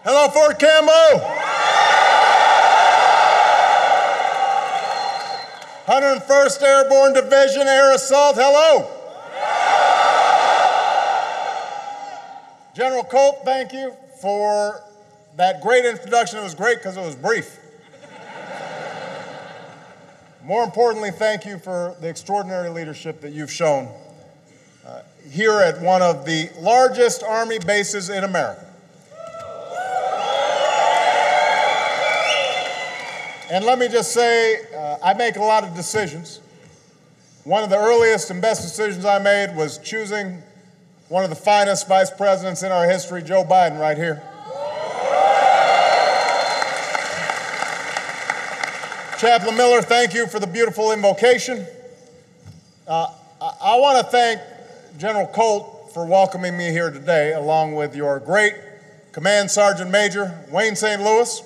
Hello, Fort Campbell. 101st Airborne Division Air Assault, hello. General Colt, thank you for that great introduction. It was great because it was brief. More importantly, thank you for the extraordinary leadership that you've shown here at one of the largest Army bases in America. And let me just say, I make a lot of decisions. One of the earliest and best decisions I made was choosing one of the finest vice presidents in our history, Joe Biden, right here. Chaplain Miller, thank you for the beautiful invocation. I want to thank General Colt for welcoming me here today, along with your great Command Sergeant Major, Wayne St. Louis.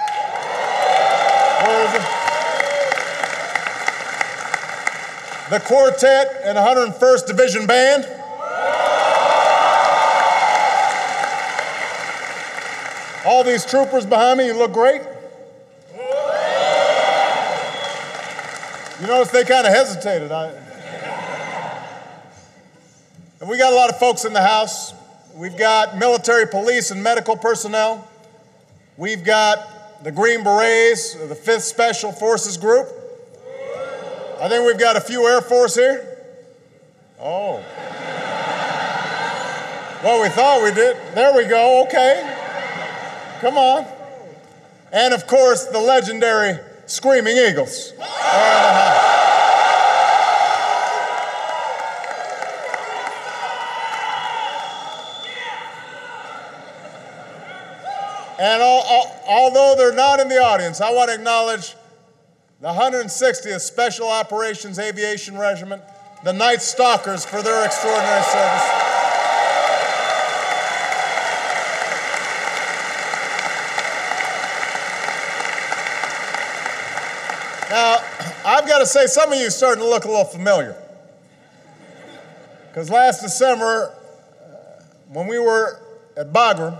The Quartet and 101st Division Band. All these troopers behind me, you look great. You notice they kind of hesitated. And we got a lot of folks in the house. We've got military, police, and medical personnel. We've got the Green Berets, the 5th Special Forces Group. I think we've got a few Air Force here. Oh. Well, we thought we did. There we go, okay. Come on. And of course, the legendary Screaming Eagles are in the house. And although they're not in the audience, I want to acknowledge the 160th Special Operations Aviation Regiment, the Night Stalkers, for their extraordinary service. Now, I've got to say, some of you are starting to look a little familiar. Because last December, when we were at Bagram,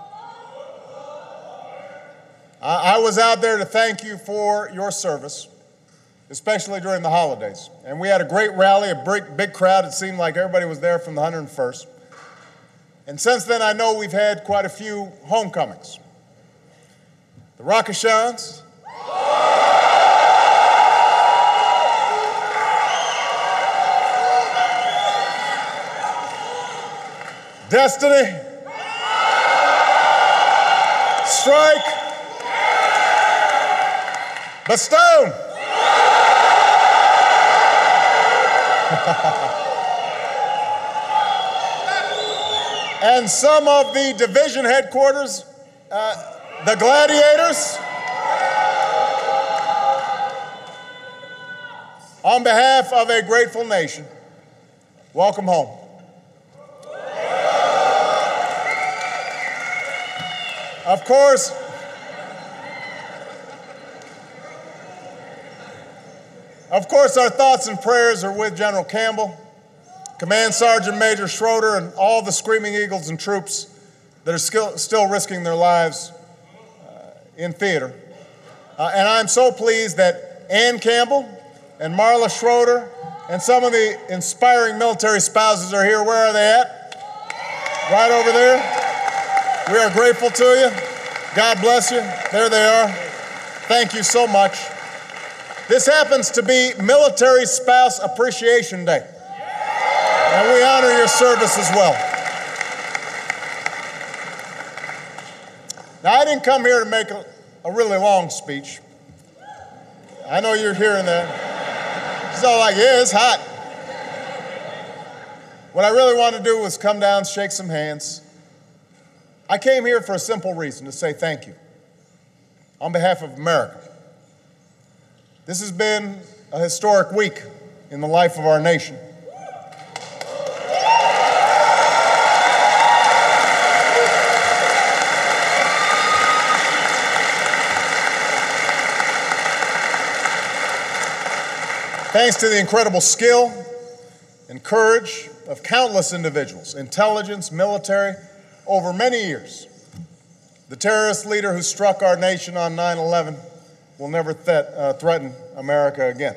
I was out there to thank you for your service, especially during the holidays. And we had a great rally, a big crowd. It seemed like everybody was there from the 101st. And since then, I know we've had quite a few homecomings. The Rakashans, Destiny, Strike, Bastogne. And some of the division headquarters, the Gladiators. On behalf of a grateful nation, welcome home. Of course, our thoughts and prayers are with General Campbell, Command Sergeant Major Schroeder, and all the Screaming Eagles and troops that are still risking their lives in theater. And I'm so pleased that Ann Campbell and Marla Schroeder and some of the inspiring military spouses are here. Where are they at? Right over there. We are grateful to you. God bless you. There they are. Thank you so much. This happens to be Military Spouse Appreciation Day. And we honor your service as well. Now, I didn't come here to make a really long speech. I know you're hearing that. It's all like, yeah, it's hot. What I really want to do was come down, shake some hands. I came here for a simple reason, to say thank you on behalf of America. This has been a historic week in the life of our nation. Thanks to the incredible skill and courage of countless individuals, intelligence, military, over many years, The terrorist leader who struck our nation on 9/11 will never threaten America again.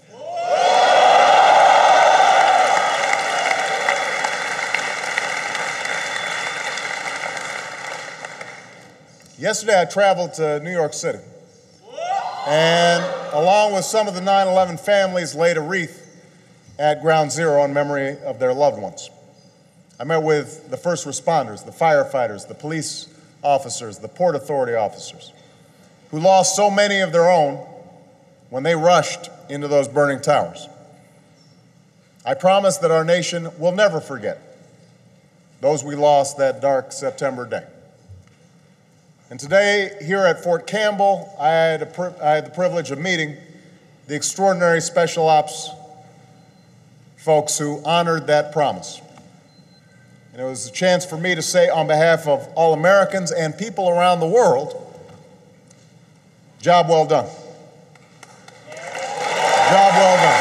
Yesterday, I traveled to New York City, and along with some of the 9/11 families, laid a wreath at Ground Zero in memory of their loved ones. I met with the first responders, the firefighters, the police officers, the Port Authority officers, who lost so many of their own when they rushed into those burning towers. I promise that our nation will never forget those we lost that dark September day. And today, here at Fort Campbell, I had the privilege of meeting the extraordinary Special Ops folks who honored that promise. And it was a chance for me to say, on behalf of all Americans and people around the world, job well done. Job well done.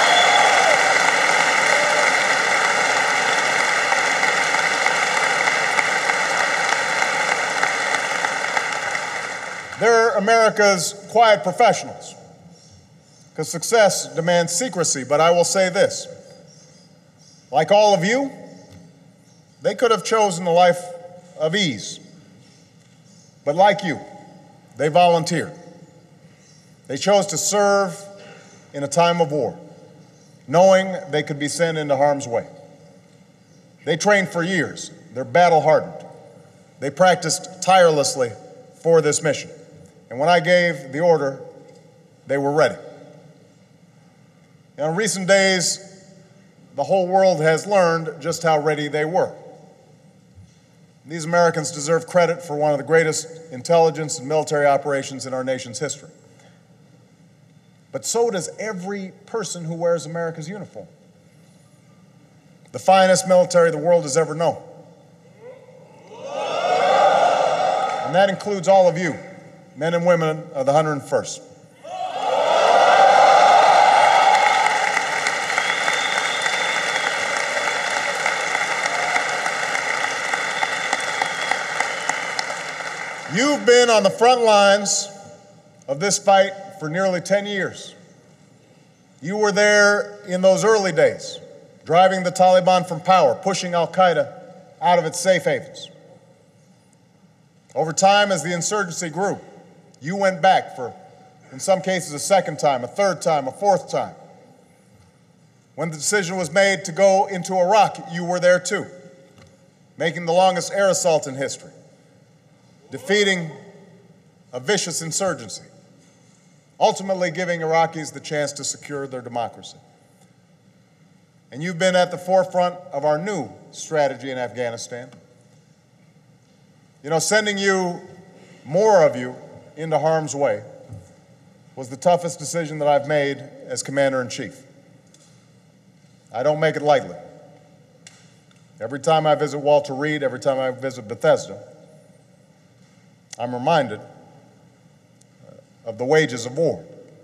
They're America's quiet professionals, because success demands secrecy. But I will say this, like all of you, they could have chosen a life of ease. But like you, they volunteered. They chose to serve in a time of war, knowing they could be sent into harm's way. They trained for years. They're battle-hardened. They practiced tirelessly for this mission. And when I gave the order, they were ready. Now, in recent days, the whole world has learned just how ready they were. These Americans deserve credit for one of the greatest intelligence and military operations in our nation's history. But so does every person who wears America's uniform. The finest military the world has ever known. And that includes all of you, men and women of the 101st. You've been on the front lines of this fight for nearly 10 years. You were there in those early days, driving the Taliban from power, pushing al-Qaeda out of its safe havens. Over time, as the insurgency grew, you went back for, in some cases, a second time, a third time, a fourth time. When the decision was made to go into Iraq, you were there too, making the longest air assault in history, defeating a vicious insurgency, ultimately giving Iraqis the chance to secure their democracy. And you've been at the forefront of our new strategy in Afghanistan. You know, sending more of you into harm's way was the toughest decision that I've made as Commander-in-Chief. I don't make it lightly. Every time I visit Walter Reed, every time I visit Bethesda, I'm reminded of the wages of war.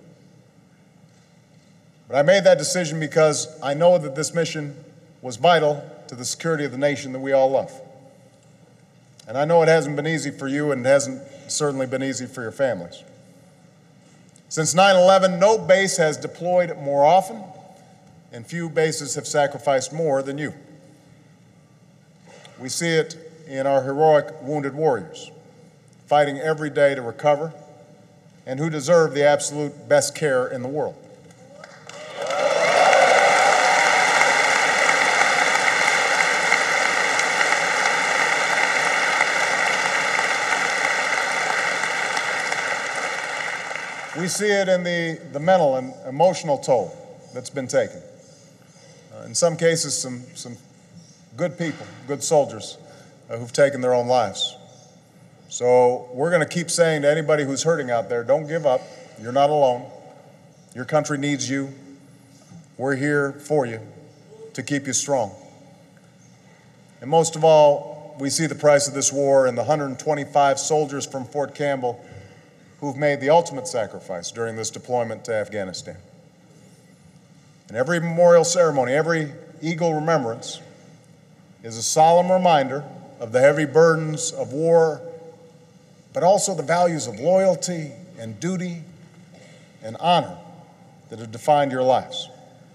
But I made that decision because I know that this mission was vital to the security of the nation that we all love. And I know it hasn't been easy for you, and it hasn't certainly been easy for your families. Since 9/11, no base has deployed more often, and few bases have sacrificed more than you. We see it in our heroic wounded warriors, fighting every day to recover, and who deserve the absolute best care in the world. We see it in the mental and emotional toll that's been taken. In some cases, some good people, good soldiers who've taken their own lives. So we're going to keep saying to anybody who's hurting out there, don't give up. You're not alone. Your country needs you. We're here for you to keep you strong. And most of all, we see the price of this war in the 125 soldiers from Fort Campbell who've made the ultimate sacrifice during this deployment to Afghanistan. And every memorial ceremony, every Eagle remembrance is a solemn reminder of the heavy burdens of war but also the values of loyalty and duty and honor that have defined your lives.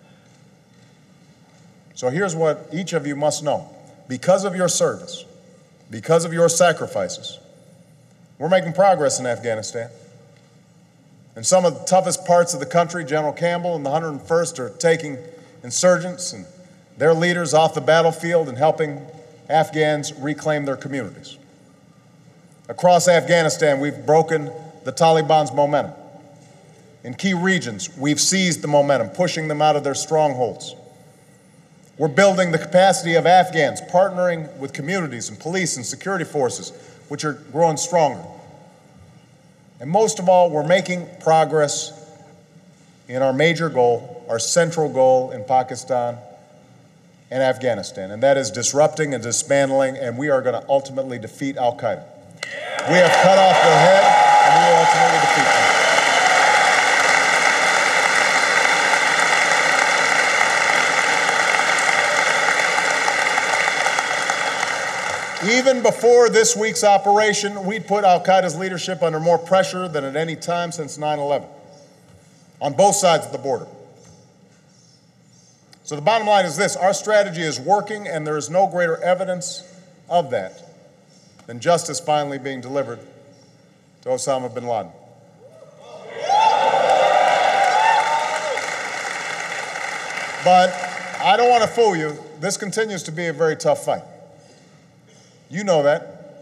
So here's what each of you must know. Because of your service, because of your sacrifices, we're making progress in Afghanistan. In some of the toughest parts of the country, General Campbell and the 101st are taking insurgents and their leaders off the battlefield and helping Afghans reclaim their communities. Across Afghanistan, we've broken the Taliban's momentum. In key regions, we've seized the momentum, pushing them out of their strongholds. We're building the capacity of Afghans, partnering with communities and police and security forces, which are growing stronger. And most of all, we're making progress in our major goal, our central goal in Pakistan and Afghanistan, and that is disrupting and dismantling, and we are going to ultimately defeat al-Qaeda. We have cut off their head, and we will ultimately defeat them. Even before this week's operation, we'd put al-Qaeda's leadership under more pressure than at any time since 9/11, on both sides of the border. So the bottom line is this: our strategy is working, and there is no greater evidence of that than justice finally being delivered to Osama bin Laden. But I don't want to fool you. This continues to be a very tough fight. You know that.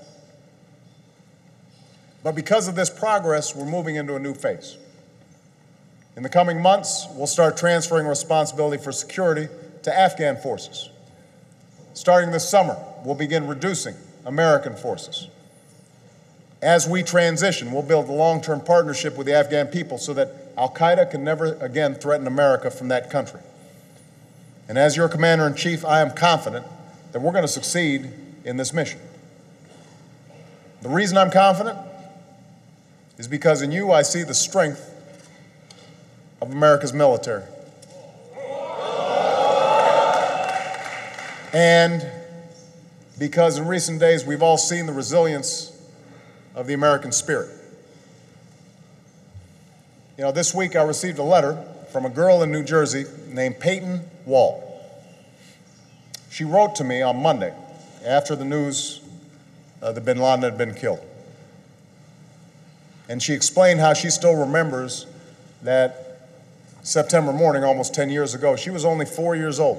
But because of this progress, we're moving into a new phase. In the coming months, we'll start transferring responsibility for security to Afghan forces. Starting this summer, we'll begin reducing American forces. As we transition, we'll build a long-term partnership with the Afghan people so that al-Qaeda can never again threaten America from that country. And as your commander-in-chief, I am confident that we're going to succeed in this mission. The reason I'm confident is because in you I see the strength of America's military. And because in recent days we've all seen the resilience of the American spirit. You know, this week I received a letter from a girl in New Jersey named Peyton Wall. She wrote to me on Monday after the news that bin Laden had been killed. And she explained how she still remembers that September morning, almost 10 years ago. She was only 4 years old.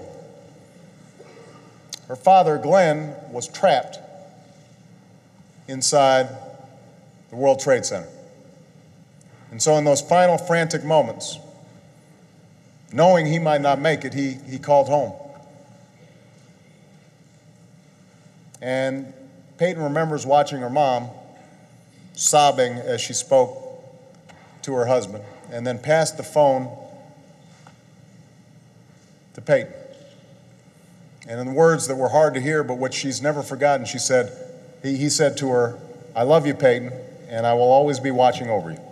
Her father, Glenn, was trapped inside the World Trade Center. And so in those final frantic moments, knowing he might not make it, he called home. And Peyton remembers watching her mom sobbing as she spoke to her husband, and then passed the phone to Peyton. And in words that were hard to hear, but which she's never forgotten, she said, he said to her, "I love you, Peyton, and I will always be watching over you."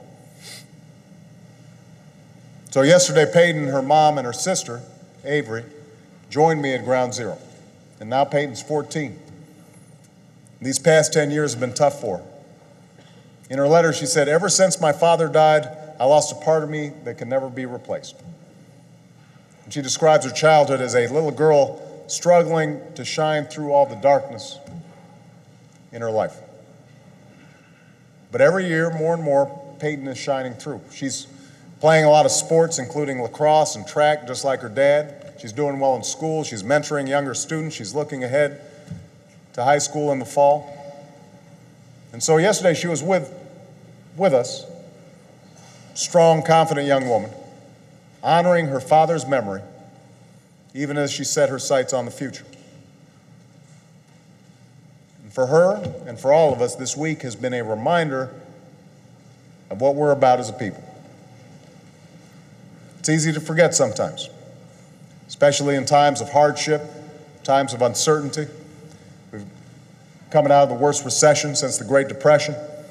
So yesterday, Peyton, her mom, and her sister, Avery, joined me at Ground Zero. And now Peyton's 14. These past 10 years have been tough for her. In her letter, she said, "Ever since my father died, I lost a part of me that can never be replaced." And she describes her childhood as a little girl struggling to shine through all the darkness in her life. But every year, more and more, Peyton is shining through. She's playing a lot of sports, including lacrosse and track, just like her dad. She's doing well in school. She's mentoring younger students. She's looking ahead to high school in the fall. And so yesterday she was with us, strong, confident young woman, honoring her father's memory, even as she set her sights on the future. And for her and for all of us, this week has been a reminder of what we're about as a people. It's easy to forget sometimes, especially in times of hardship, times of uncertainty. We've coming out of the worst recession since the Great Depression.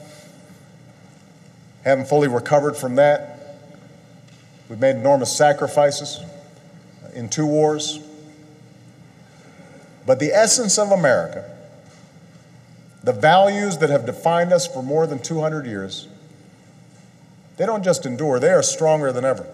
Haven't fully recovered from that. We've made enormous sacrifices in 2 wars. But the essence of America The values that have defined us for more than 200 years, they don't just endure, they are stronger than ever.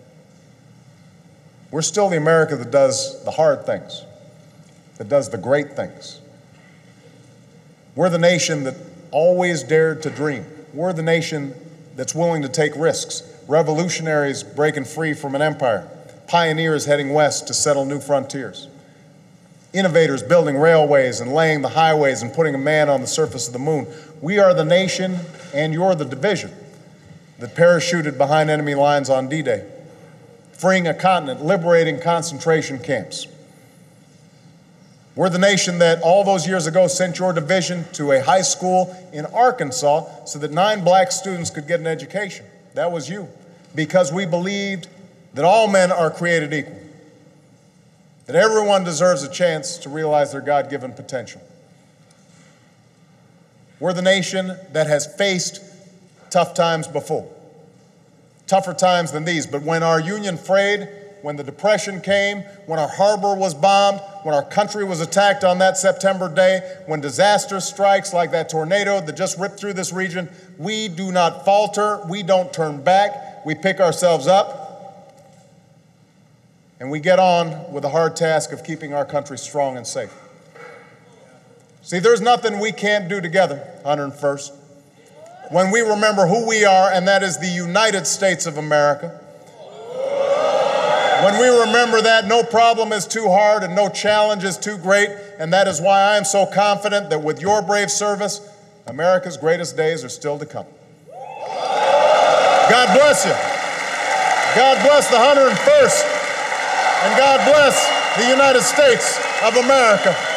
We're still the America that does the hard things, that does the great things. We're the nation that always dared to dream. We're the nation that's willing to take risks. Revolutionaries breaking free from an empire. Pioneers heading west to settle new frontiers. Innovators building railways and laying the highways and putting a man on the surface of the moon. We are the nation, and you're the division, that parachuted behind enemy lines on D-Day, freeing a continent, liberating concentration camps. We're the nation that all those years ago sent your division to a high school in Arkansas so that 9 black students could get an education. That was you, because we believed that all men are created equal, that everyone deserves a chance to realize their God-given potential. We're the nation that has faced tough times before, tougher times than these, but when our union frayed, when the Depression came, when our harbor was bombed, when our country was attacked on that September day, when disaster strikes like that tornado that just ripped through this region, we do not falter, we don't turn back, we pick ourselves up, and we get on with the hard task of keeping our country strong and safe. See, there's nothing we can't do together, 101st. When we remember who we are, and that is the United States of America. When we remember that, no problem is too hard and no challenge is too great, and that is why I am so confident that with your brave service, America's greatest days are still to come. God bless you. God bless the 101st. And God bless the United States of America.